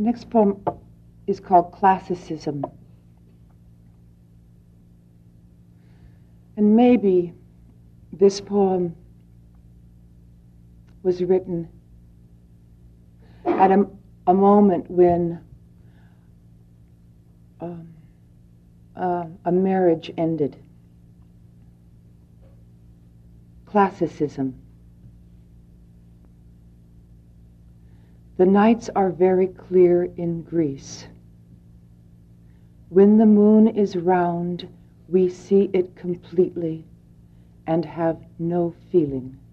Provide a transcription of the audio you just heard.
The next poem is called Classicism. And maybe this poem was written at a moment when a marriage ended. Classicism. The nights are very clear in Greece. When the moon is round, we see it completely and have no feeling.